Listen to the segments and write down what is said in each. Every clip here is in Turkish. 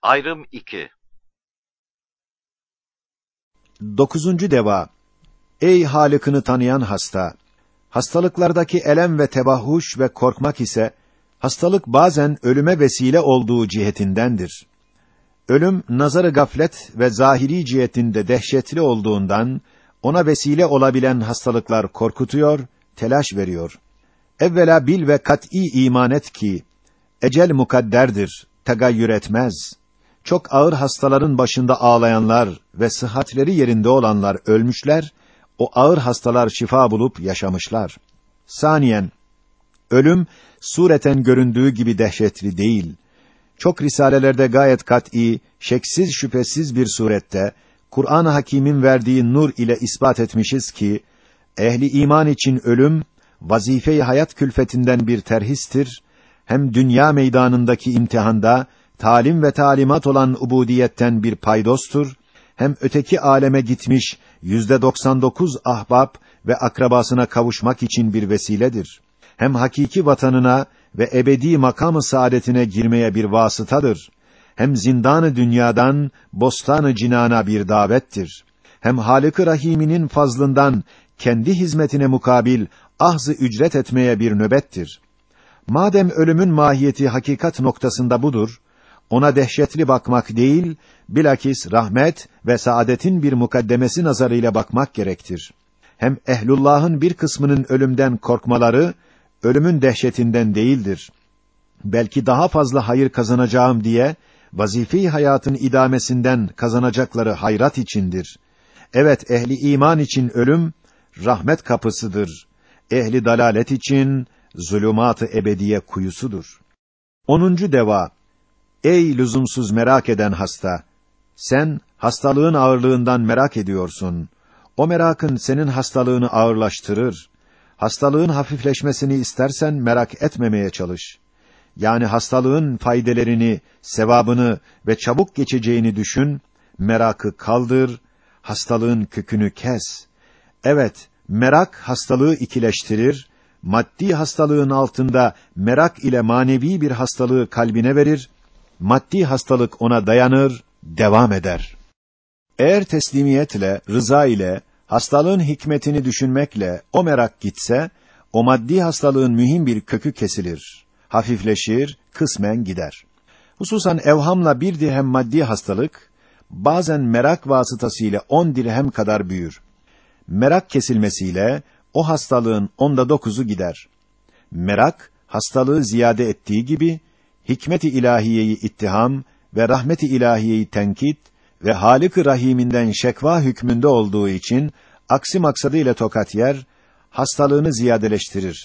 Ayrım 2. 9. deva. Ey Halık'ını tanıyan hasta! Hastalıklardaki elem ve tebahhuş ve korkmak ise, hastalık bazen ölüme vesile olduğu cihetindendir. Ölüm, nazarı gaflet ve zahiri cihetinde dehşetli olduğundan, ona vesile olabilen hastalıklar korkutuyor, telaş veriyor. Evvela bil ve kat'î iman et ki, ecel mukadderdir, tegayyür etmez. Çok ağır hastaların başında ağlayanlar ve sıhhatleri yerinde olanlar ölmüşler, o ağır hastalar şifa bulup yaşamışlar. Saniyen, ölüm, sureten göründüğü gibi dehşetli değil. Çok risalelerde gayet kat'î, şeksiz şüphesiz bir surette, Kur'an-ı Hakîm'in verdiği nur ile ispat etmişiz ki, ehli iman için ölüm, vazife-i hayat külfetinden bir terhistir, hem dünya meydanındaki imtihanda, talim ve talimat olan ubudiyetten bir paydostur, hem öteki aleme gitmiş %99 ahbab ve akrabasına kavuşmak için bir vesiledir. Hem hakiki vatanına ve ebedi makam-ı saadetine girmeye bir vasıtadır. Hem zindan-ı dünyadan bostan-ı cinana bir davettir. Hem Halık-ı Rahîm'inin fazlından kendi hizmetine mukabil ahz-ı ücret etmeye bir nöbettir. Madem ölümün mahiyeti hakikat noktasında budur, ona dehşetli bakmak değil, bilakis rahmet ve saadetin bir mukaddemesi nazarıyla bakmak gerektir. Hem ehlullah'ın bir kısmının ölümden korkmaları, ölümün dehşetinden değildir. Belki daha fazla hayır kazanacağım diye, vazife-i hayatın idamesinden kazanacakları hayrat içindir. Evet, ehli iman için ölüm, rahmet kapısıdır. Ehli dalalet için, zulûmat-ı ebediye kuyusudur. 10. deva. Ey lüzumsuz merak eden hasta! Sen, hastalığın ağırlığından merak ediyorsun. O merakın senin hastalığını ağırlaştırır. Hastalığın hafifleşmesini istersen merak etmemeye çalış. Yani hastalığın faydelerini, sevabını ve çabuk geçeceğini düşün, merakı kaldır, hastalığın kökünü kes. Evet, merak hastalığı ikileştirir, maddi hastalığın altında merak ile manevi bir hastalığı kalbine verir, maddi hastalık ona dayanır, devam eder. Eğer teslimiyetle, rıza ile, hastalığın hikmetini düşünmekle o merak gitse, o maddi hastalığın mühim bir kökü kesilir, hafifleşir, kısmen gider. Hususan evhamla 1 dirhem maddi hastalık, bazen merak vasıtasıyla 10 dirhem kadar büyür. Merak kesilmesiyle, o hastalığın 9'u gider. Merak, hastalığı ziyade ettiği gibi, hikmet-i ilahiyeyi ittiham ve rahmet-i ilahiyeyi tenkit ve Halık-ı Rahîm'inden şekva hükmünde olduğu için, aksi maksadıyla tokat yer, hastalığını ziyadeleştirir.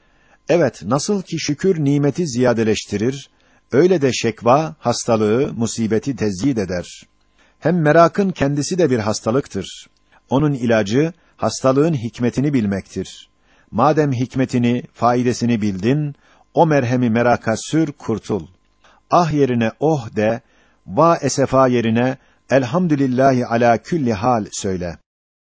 Evet, nasıl ki şükür nimeti ziyadeleştirir, öyle de şekva, hastalığı, musibeti tezyid eder. Hem merakın kendisi de bir hastalıktır. Onun ilacı, hastalığın hikmetini bilmektir. Madem hikmetini, faidesini bildin, o merhemi meraka sür, kurtul. Ah yerine oh de, va esefa yerine, elhamdülillahi ala külli hal söyle.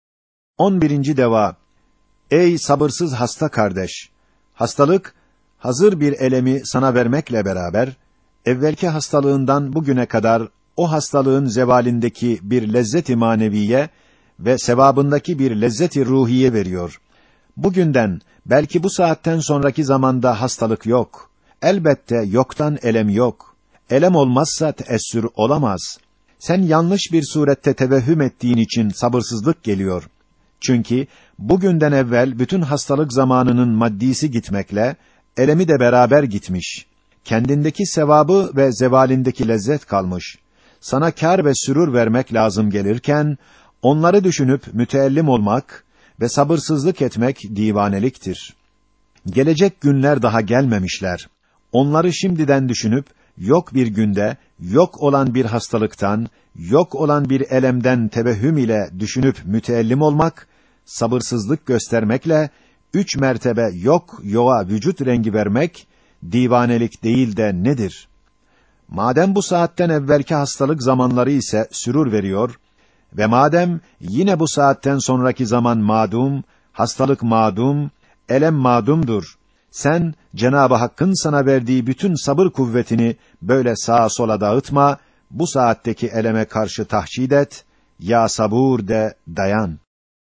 11. deva. Ey sabırsız hasta kardeş! Hastalık, hazır bir elemi sana vermekle beraber, evvelki hastalığından bugüne kadar, o hastalığın zevalindeki bir lezzet-i maneviye ve sevabındaki bir lezzet-i ruhiye veriyor. Bugünden, belki bu saatten sonraki zamanda hastalık yok. Elbette yoktan elem yok. Elem olmazsa teessür olamaz. Sen yanlış bir surette tevehhüm ettiğin için sabırsızlık geliyor. Çünkü bugünden evvel bütün hastalık zamanının maddisi gitmekle, elemi de beraber gitmiş. Kendindeki sevabı ve zevalindeki lezzet kalmış. Sana kâr ve sürur vermek lazım gelirken, onları düşünüp müteellim olmak ve sabırsızlık etmek divaneliktir. Gelecek günler daha gelmemişler. Onları şimdiden düşünüp, yok bir günde, yok olan bir hastalıktan, yok olan bir elemden tevehhüm ile düşünüp müteellim olmak, sabırsızlık göstermekle, 3 mertebe yok, yoğa vücut rengi vermek, divanelik değil de nedir? Madem bu saatten evvelki hastalık zamanları ise sürur veriyor ve madem yine bu saatten sonraki zaman madum, hastalık madum, elem madumdur. Sen Cenab-ı Hakk'ın sana verdiği bütün sabır kuvvetini böyle sağa sola dağıtma, bu saatteki eleme karşı tahşid et, ya sabur de, dayan.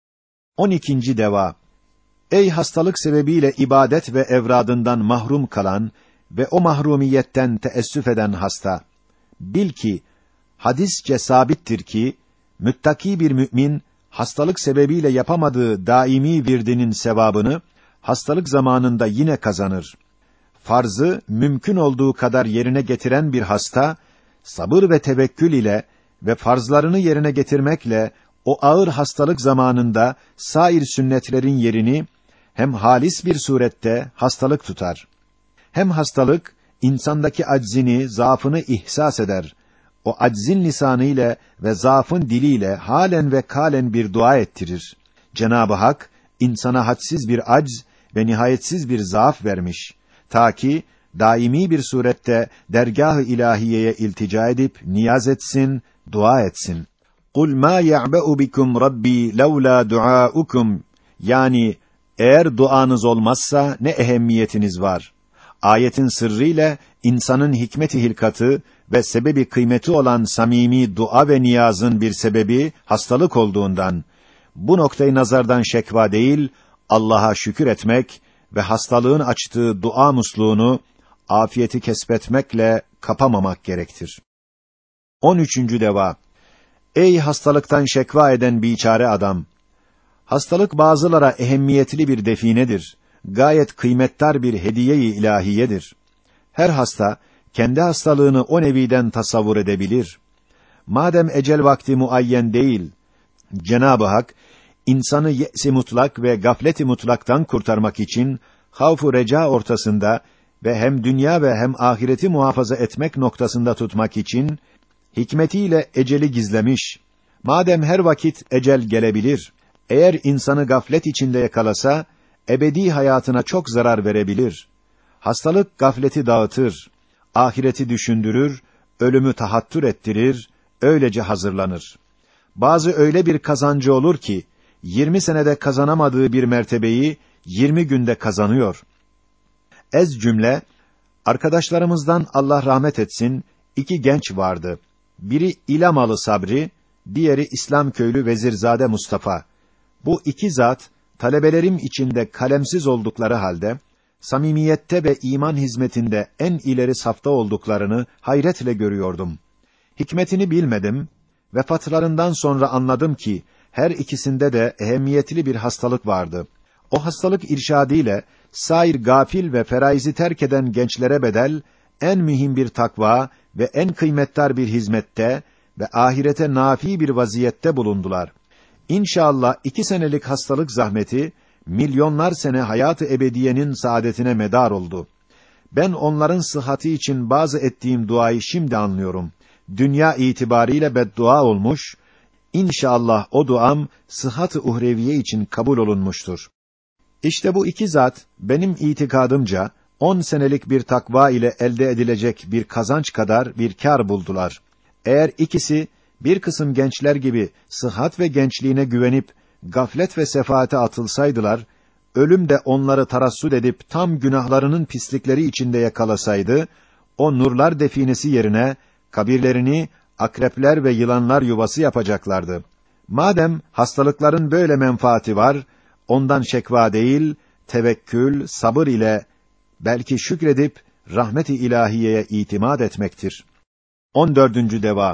12. deva. Ey hastalık sebebiyle ibadet ve evradından mahrum kalan ve o mahrumiyetten teessüf eden hasta, bil ki, hadisçe sabittir ki, müttaki bir mümin, hastalık sebebiyle yapamadığı daimi virdinin sevabını, hastalık zamanında yine kazanır. Farzı, mümkün olduğu kadar yerine getiren bir hasta, sabır ve tevekkül ile ve farzlarını yerine getirmekle, o ağır hastalık zamanında, sair sünnetlerin yerini, hem halis bir surette hastalık tutar. Hem hastalık, insandaki aczini, zaafını ihsas eder. O aczin lisanı ile ve zaafın diliyle halen ve kalen bir dua ettirir. Cenab-ı Hak, insana hadsiz bir acz ve nihayetsiz bir zaaf vermiş. Ta ki, daimi bir surette dergâh-ı ilahiyeye iltica edip, niyaz etsin, dua etsin. قُلْ مَا يَعْبَأُ بِكُمْ رَبِّي لَوْلَا دُعَاؤُكُمْ. Yani, eğer duanız olmazsa ne ehemmiyetiniz var? Ayetin sırrıyla insanın hikmet-i hilkatı ve sebebi kıymeti olan samimi dua ve niyazın bir sebebi hastalık olduğundan, bu noktayı nazardan şekva değil, Allah'a şükür etmek ve hastalığın açtığı dua musluğunu afiyeti kesbetmekle kapamamak gerektir. 13. deva. Ey hastalıktan şekva eden biçare adam! Hastalık bazılara ehemmiyetli bir definedir. Gayet kıymetdar bir hediye-i ilahiyedir. Her hasta, kendi hastalığını o neviden tasavvur edebilir. Madem ecel vakti muayyen değil, Cenab-ı Hak, insanı ye's-i mutlak ve gaflet-i mutlaktan kurtarmak için, havf-u reca ortasında ve hem dünya ve hem ahireti muhafaza etmek noktasında tutmak için, hikmetiyle eceli gizlemiş. Madem her vakit ecel gelebilir, eğer insanı gaflet içinde yakalasa, ebedi hayatına çok zarar verebilir. Hastalık gafleti dağıtır, ahireti düşündürür, ölümü tahattür ettirir, öylece hazırlanır. Bazı öyle bir kazancı olur ki, 20 senede kazanamadığı bir mertebeyi 20 günde kazanıyor. Ez cümle, arkadaşlarımızdan Allah rahmet etsin, 2 genç vardı. Biri İlamalı Sabri, diğeri İslamköylü Vezirzade Mustafa. Bu 2 zat, talebelerim içinde kalemsiz oldukları halde, samimiyette ve iman hizmetinde en ileri safta olduklarını hayretle görüyordum. Hikmetini bilmedim, vefatlarından sonra anladım ki, her ikisinde de ehemmiyetli bir hastalık vardı. O hastalık irşadıyla, sair gafil ve feraizi terk eden gençlere bedel, en mühim bir takva ve en kıymetdar bir hizmette ve ahirete nafi bir vaziyette bulundular. İnşallah 2 senelik hastalık zahmeti, milyonlar sene hayat-ı ebediyenin saadetine medar oldu. Ben onların sıhhati için bazı ettiğim duayı şimdi anlıyorum. Dünya itibariyle beddua olmuş, İnşallah o duam, sıhhat-ı uhreviye için kabul olunmuştur. İşte bu 2 zat, benim itikadımca, 10 senelik bir takva ile elde edilecek bir kazanç kadar bir kâr buldular. Eğer ikisi, bir kısım gençler gibi sıhhat ve gençliğine güvenip, gaflet ve sefaate atılsaydılar, ölüm de onları tarassud edip tam günahlarının pislikleri içinde yakalasaydı, o nurlar definesi yerine, kabirlerini akrepler ve yılanlar yuvası yapacaklardı. Madem hastalıkların böyle menfaati var, ondan şekva değil, tevekkül, sabır ile belki şükredip rahmet-i ilahiyeye itimat etmektir. 14. deva.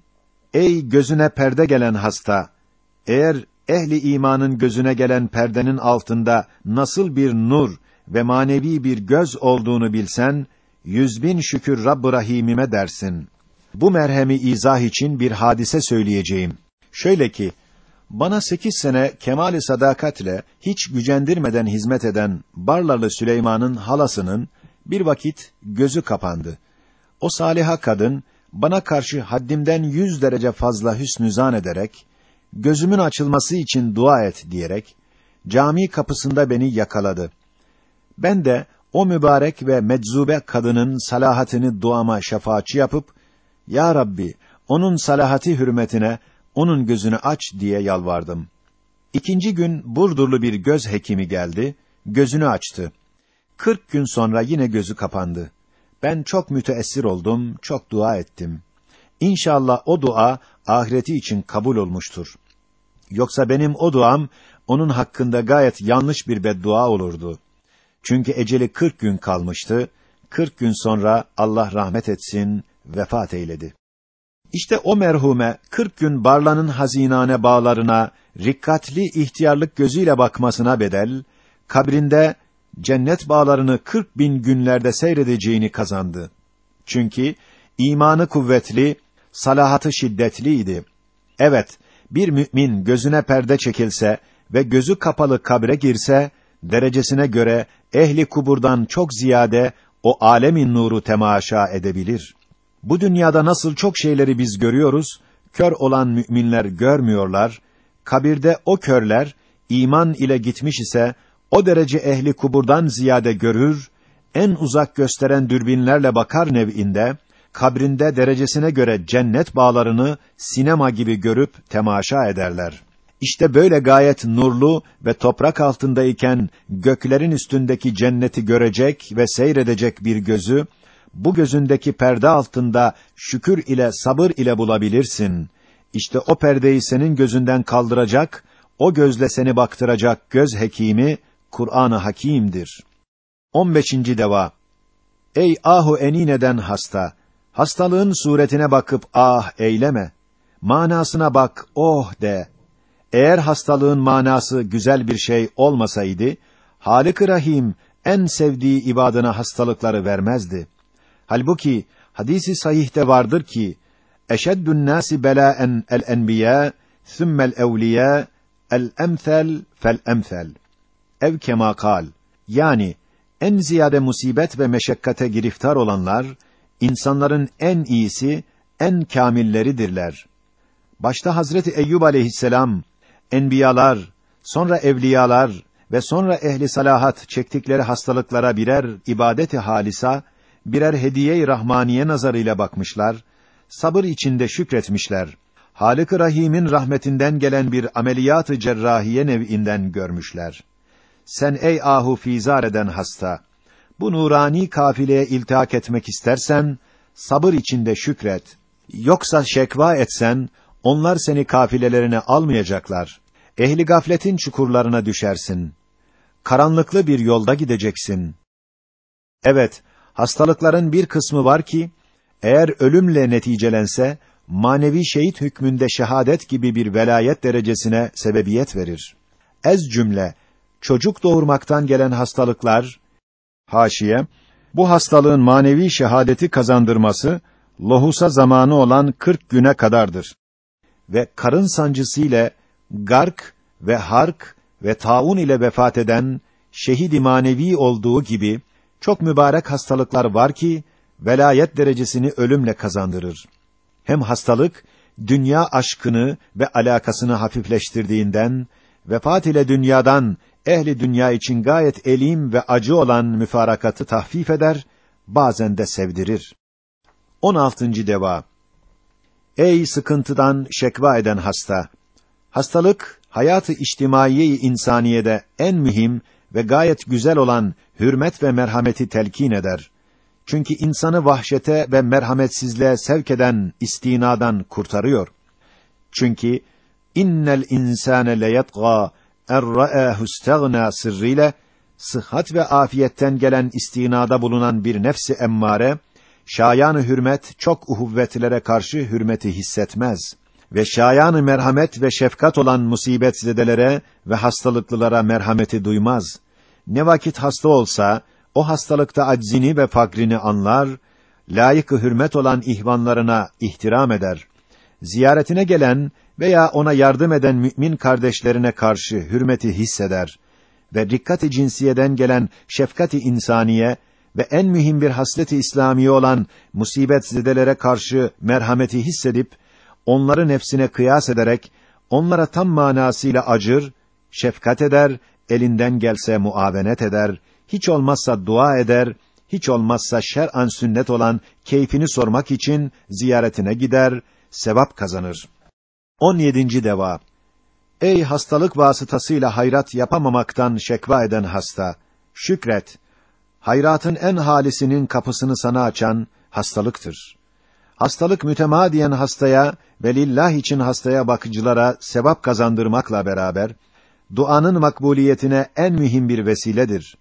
Ey gözüne perde gelen hasta! Eğer ehli imanın gözüne gelen perdenin altında nasıl bir nur ve manevi bir göz olduğunu bilsen, 100.000 şükür Rabb-ı Rahim'ime dersin. Bu merhemi izah için bir hadise söyleyeceğim. Şöyle ki, bana 8 sene kemâl-i sadakatle hiç gücendirmeden hizmet eden Barlalı Süleyman'ın halasının bir vakit gözü kapandı. O saliha kadın bana karşı haddimden 100 derece fazla hüsnü zan ederek, gözümün açılması için dua et diyerek, cami kapısında beni yakaladı. Ben de o mübarek ve meczube kadının salahatini duama şefaatçi yapıp, Ya Rabbi, onun salahati hürmetine, onun gözünü aç diye yalvardım. 2. gün Burdurlu bir göz hekimi geldi, gözünü açtı. 40 gün sonra yine gözü kapandı. Ben çok müteessir oldum, çok dua ettim. İnşallah o dua ahireti için kabul olmuştur. Yoksa benim o duam onun hakkında gayet yanlış bir beddua olurdu. Çünkü eceli 40 gün kalmıştı. 40 gün sonra Allah rahmet etsin vefat eyledi. İşte o merhume 40 gün Barla'nın hazinane bağlarına rikkatli ihtiyarlık gözüyle bakmasına bedel, kabrinde cennet bağlarını 40.000 günlerde seyredeceğini kazandı. Çünkü imanı kuvvetli, salahatı şiddetliydi. Evet, bir mümin gözüne perde çekilse ve gözü kapalı kabre girse, derecesine göre ehli kuburdan çok ziyade o âlemin nuru temaşa edebilir. Bu dünyada nasıl çok şeyleri biz görüyoruz, kör olan müminler görmüyorlar, kabirde o körler, iman ile gitmiş ise, o derece ehli kuburdan ziyade görür, en uzak gösteren dürbinlerle bakar nev'inde, kabrinde derecesine göre cennet bağlarını sinema gibi görüp temaşa ederler. İşte böyle gayet nurlu ve toprak altındayken göklerin üstündeki cenneti görecek ve seyredecek bir gözü, bu gözündeki perde altında şükür ile sabır ile bulabilirsin. İşte o perdeyi senin gözünden kaldıracak, o gözle seni baktıracak göz hekimi, Kur'an-ı Hakîm'dir. 15. deva. Ey ahu enineden hasta! Hastalığın suretine bakıp ah eyleme. Manasına bak, oh de. Eğer hastalığın manası güzel bir şey olmasaydı, Hâlik-i Rahîm en sevdiği ibadına hastalıkları vermezdi. Halbuki hadis-i sahihte vardır ki eşeddün nâsi belâen el enbiyâ thummel evliyâ el emsel fel emsel. Ev kema kal. Yani en ziyade musibet ve meşakkate giriftar olanlar insanların en iyisi, en kâmilleridirler. Başta Hazreti Eyyub aleyhisselam, enbiyalar, sonra evliyalar ve sonra ehli salahat çektikleri hastalıklara birer ibadet-i halisa, birer hediye-i rahmaniye nazarıyla bakmışlar, sabır içinde şükretmişler. Hâlik-i Rahîm'in rahmetinden gelen bir ameliyat-ı cerrahiye nev'inden görmüşler. Sen ey ahu fizar eden hasta, bu nurani kafileye iltihak etmek istersen, sabır içinde şükret. Yoksa şekva etsen, onlar seni kafilelerine almayacaklar. Ehli gafletin çukurlarına düşersin. Karanlıklı bir yolda gideceksin. Evet, hastalıkların bir kısmı var ki, eğer ölümle neticelense, manevi şehit hükmünde şehadet gibi bir velayet derecesine sebebiyet verir. Ez cümle, çocuk doğurmaktan gelen hastalıklar, haşiye, bu hastalığın manevi şehadeti kazandırması, lohusa zamanı olan 40 güne kadardır. Ve karın sancısı ile, gark ve hark ve taun ile vefat eden, şehid-i manevi olduğu gibi, çok mübarek hastalıklar var ki, velayet derecesini ölümle kazandırır. Hem hastalık, dünya aşkını ve alakasını hafifleştirdiğinden, vefat ile dünyadan, ehli dünya için gayet elim ve acı olan müfarakatı tahfif eder, bazen de sevdirir. 16. deva. Ey sıkıntıdan şekva eden hasta! Hastalık, hayat-ı içtimaiye-i insaniyede en mühim ve gayet güzel olan hürmet ve merhameti telkin eder. Çünkü insanı vahşete ve merhametsizliğe sevk eden istinadan kurtarıyor. Çünkü innel insâne leyatgâ er-ra'âhu isteğnâ sırrıyla sıhhat ve afiyetten gelen istinada bulunan bir nefsi emmare, şayan-ı hürmet çok uhuvvetlere karşı hürmeti hissetmez ve şayan-ı merhamet ve şefkat olan musibetzedelere ve hastalıklılara merhameti duymaz. Ne vakit hasta olsa, o hastalıkta aczini ve fakrini anlar, layık-ı hürmet olan ihvanlarına ihtiram eder. Ziyaretine gelen veya ona yardım eden mümin kardeşlerine karşı hürmeti hisseder ve dikkat-i cinsiyeden gelen şefkat-i insaniye ve en mühim bir haslet-i İslamiye olan musibetzedelere karşı merhameti hissedip, onları nefsine kıyas ederek, onlara tam manasıyla acır, şefkat eder, elinden gelse muavenet eder, hiç olmazsa dua eder, hiç olmazsa şer'an sünnet olan keyfini sormak için ziyaretine gider, sevap kazanır. 17. deva. Ey hastalık vasıtasıyla hayrat yapamamaktan şekva eden hasta! Şükret! Hayratın en halisinin kapısını sana açan hastalıktır. Hastalık mütemadiyen hastaya ve lillah için hastaya bakıcılara sevap kazandırmakla beraber, duanın makbuliyetine en mühim bir vesiledir.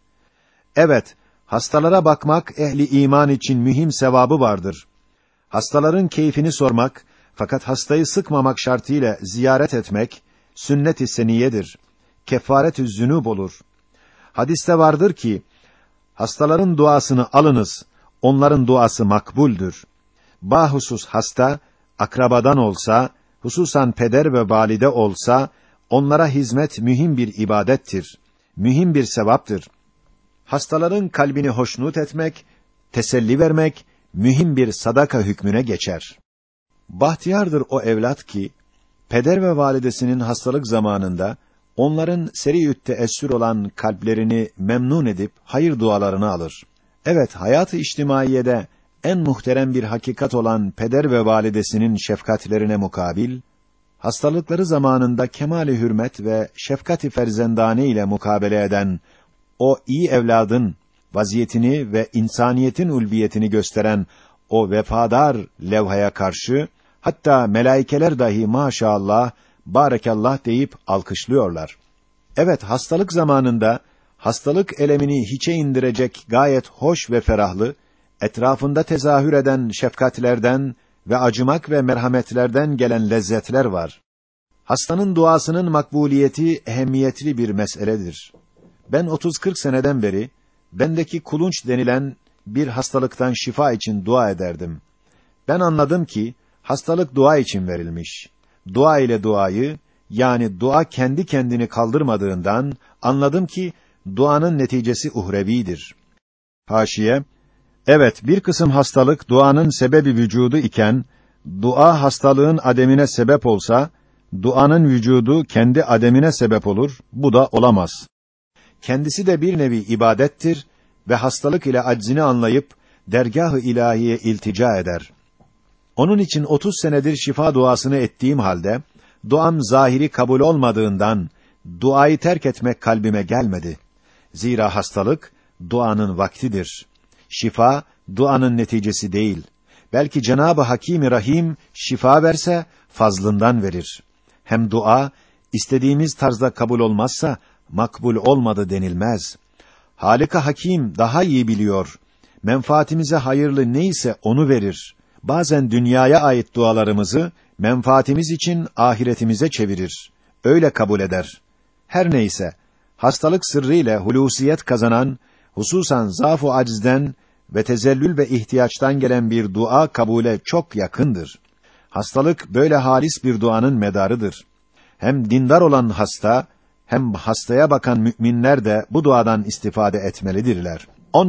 Evet, hastalara bakmak ehli iman için mühim sevabı vardır. Hastaların keyfini sormak, fakat hastayı sıkmamak şartıyla ziyaret etmek, sünnet-i seniyedir. Kefaret-ü zünub olur. Hadiste vardır ki, hastaların duasını alınız, onların duası makbuldür. Bahusus hasta, akrabadan olsa, hususan peder ve valide olsa, onlara hizmet mühim bir ibadettir. Mühim bir sevaptır. Hastaların kalbini hoşnut etmek, teselli vermek, mühim bir sadaka hükmüne geçer. Bahtiyardır o evlat ki, peder ve validesinin hastalık zamanında, onların seri-ü teessür olan kalplerini memnun edip, hayır dualarını alır. Evet, hayat-ı içtimaiyede, en muhterem bir hakikat olan peder ve validesinin şefkatlerine mukabil, hastalıkları zamanında kemâl-i hürmet ve şefkat-i ferzendane ile mukabele eden o iyi evladın vaziyetini ve insaniyetin ulviyetini gösteren o vefadar levhaya karşı, hatta melaikeler dahi maşallah, barakallah deyip alkışlıyorlar. Evet, hastalık zamanında, hastalık elemini hiçe indirecek gayet hoş ve ferahlı, etrafında tezahür eden şefkatlerden ve acımak ve merhametlerden gelen lezzetler var. Hastanın duasının makbuliyeti ehemmiyetli bir meseledir. Ben 30-40 seneden beri, bendeki kulunç denilen bir hastalıktan şifa için dua ederdim. Ben anladım ki, hastalık dua için verilmiş. Dua ile duayı, yani dua kendi kendini kaldırmadığından, anladım ki, duanın neticesi uhrevidir. Haşiye, evet, bir kısım hastalık duanın sebebi vücudu iken, dua hastalığın ademine sebep olsa, duanın vücudu kendi ademine sebep olur, bu da olamaz. Kendisi de bir nevi ibadettir ve hastalık ile aczini anlayıp, dergâh-ı ilahiye iltica eder. Onun için 30 senedir şifa duasını ettiğim halde, duam zahiri kabul olmadığından, duayı terk etmek kalbime gelmedi. Zira hastalık, duanın vaktidir. Şifa, duanın neticesi değil. Belki Cenab-ı Hakîm-i Rahîm, şifa verse, fazlından verir. Hem dua, istediğimiz tarzda kabul olmazsa, makbul olmadı denilmez. Hâlik-i Hakîm daha iyi biliyor. Menfaatimize hayırlı neyse onu verir. Bazen dünyaya ait dualarımızı, menfaatimiz için ahiretimize çevirir. Öyle kabul eder. Her neyse, hastalık sırrıyla hulusiyet kazanan, hususan zaf-ı acizden ve tezellül ve ihtiyaçtan gelen bir dua kabule çok yakındır. Hastalık böyle halis bir duanın medarıdır. Hem dindar olan hasta, hem hastaya bakan müminler de bu duadan istifade etmelidirler.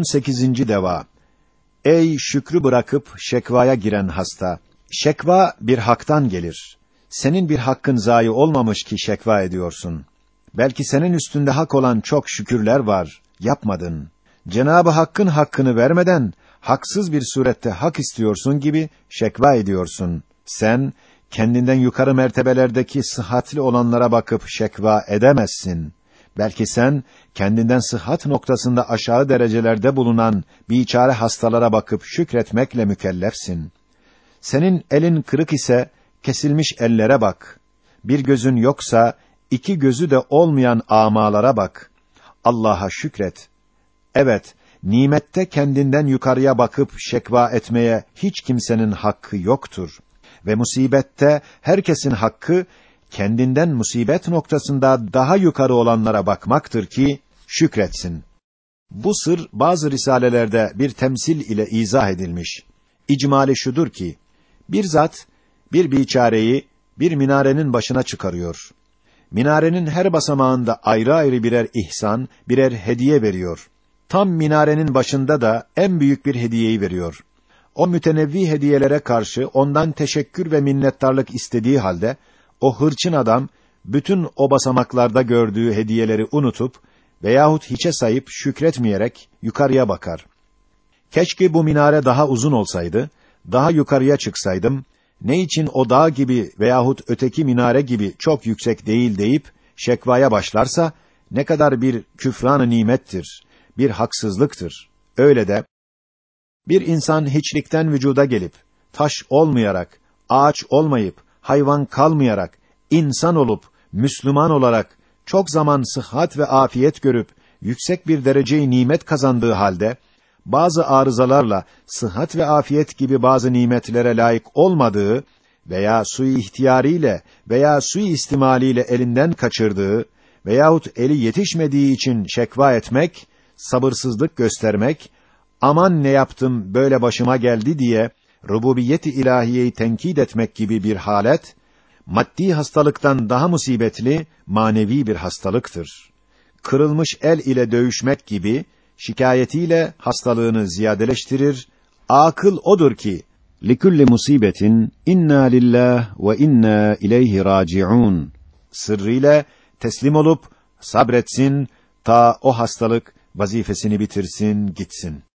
18. deva. Ey şükrü bırakıp şekvaya giren hasta! Şekva bir haktan gelir. Senin bir hakkın zayi olmamış ki şekva ediyorsun. Belki senin üstünde hak olan çok şükürler var, yapmadın. Cenab-ı Hakk'ın hakkını vermeden, haksız bir surette hak istiyorsun gibi şekva ediyorsun. Sen, kendinden yukarı mertebelerdeki sıhhatli olanlara bakıp şekva edemezsin. Belki sen, kendinden sıhhat noktasında aşağı derecelerde bulunan biçare hastalara bakıp şükretmekle mükellefsin. Senin elin kırık ise, kesilmiş ellere bak. Bir gözün yoksa, iki gözü de olmayan âmalara bak. Allah'a şükret. Evet, nimette kendinden yukarıya bakıp şekva etmeye hiç kimsenin hakkı yoktur. Ve musibette herkesin hakkı, kendinden musibet noktasında daha yukarı olanlara bakmaktır ki, şükretsin. Bu sır, bazı risalelerde bir temsil ile izah edilmiş. İcmali şudur ki, bir zat, bir biçareyi, bir minarenin başına çıkarıyor. Minarenin her basamağında ayrı ayrı birer ihsan, birer hediye veriyor. Tam minarenin başında da en büyük bir hediyeyi veriyor. O mütenevvi hediyelere karşı ondan teşekkür ve minnettarlık istediği halde, o hırçın adam, bütün o basamaklarda gördüğü hediyeleri unutup, veyahut hiçe sayıp şükretmeyerek yukarıya bakar. Keşke bu minare daha uzun olsaydı, daha yukarıya çıksaydım, ne için o dağ gibi veyahut öteki minare gibi çok yüksek değil deyip, şekvaya başlarsa, ne kadar bir küfran-ı nimettir, bir haksızlıktır. Öyle de, bir insan hiçlikten vücuda gelip, taş olmayarak, ağaç olmayıp, hayvan kalmayarak, insan olup, Müslüman olarak, çok zaman sıhhat ve afiyet görüp, yüksek bir dereceyi nimet kazandığı halde, bazı arızalarla, sıhhat ve afiyet gibi bazı nimetlere layık olmadığı veya sui-ihtiyariyle veya sui-istimaliyle elinden kaçırdığı veyahut eli yetişmediği için şekva etmek, sabırsızlık göstermek, aman ne yaptım böyle başıma geldi diye rububiyet-i ilahiyeyi tenkit etmek gibi bir halet, maddi hastalıktan daha musibetli manevi bir hastalıktır. Kırılmış el ile dövüşmek gibi şikayetiyle hastalığını ziyadeleştirir. Akıl odur ki likulli musibetin inna lillah ve inna ileyhi raciun sırrıyla teslim olup sabretsin ta o hastalık vazifesini bitirsin, gitsin.